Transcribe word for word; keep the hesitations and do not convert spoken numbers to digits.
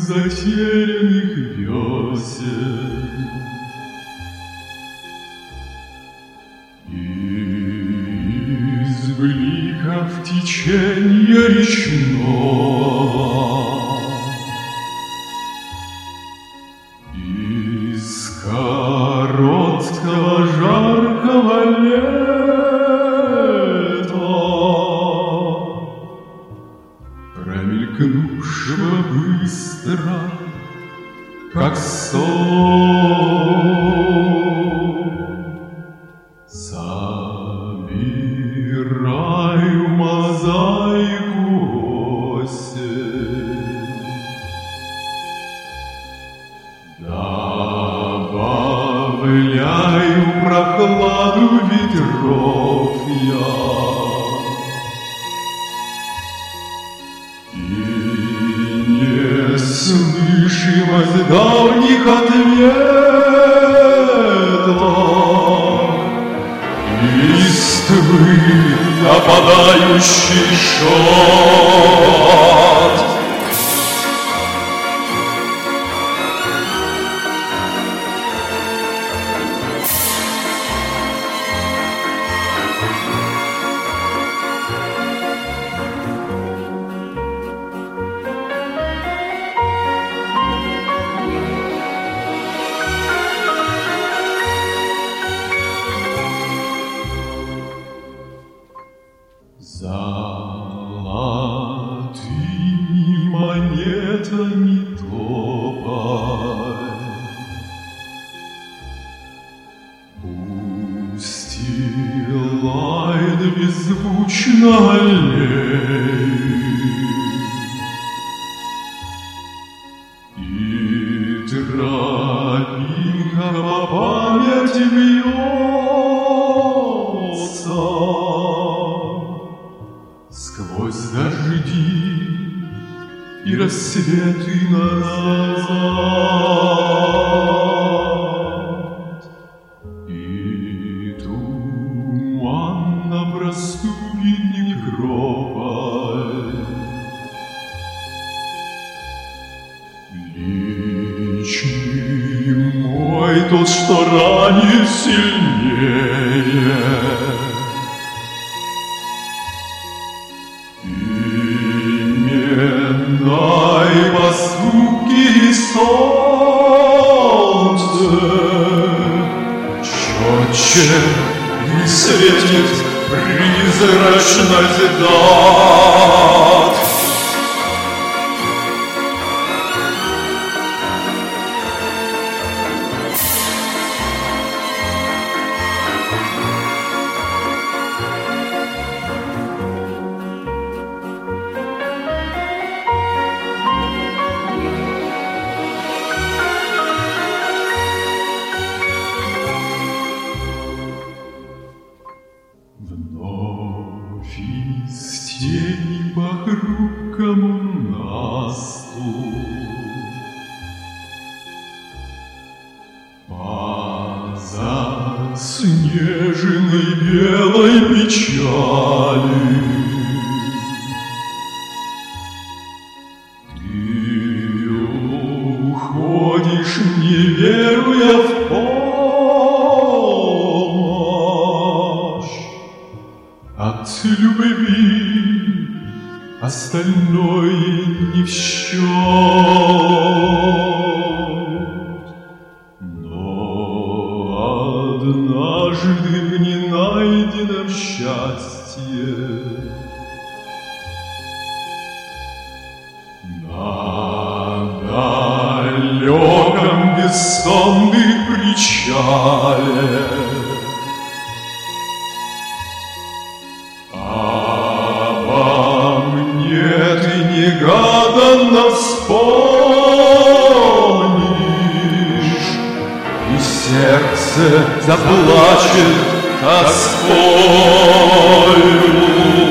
затерянных весен. Из бликов теченья речного, из короткого жаркого лета, промелькнувшего быстро, как сон, собираю мозаику осень. Добавляю прохладу ветров я и неслышимость давних ответов, листвы опадающий шепот. Золотыми монетами топай, устилает беззвучно аллею, и тропинка по памяти бьется сквозь дожди и рассветы назад, и туманно проступит некрополь. Личный мой тот, что ранит сильнее, имена и поступки и солнце четче высветит призрачность дат. Вновь из тени по хрупкому насту по заснеженной белой печали ты уходишь, не веруя в помощь. От любви остальное не в счет, но однажды в ненайденном счастье на далеком бессонном причале негаданно вспомнишь, и сердце заплачет тоскою.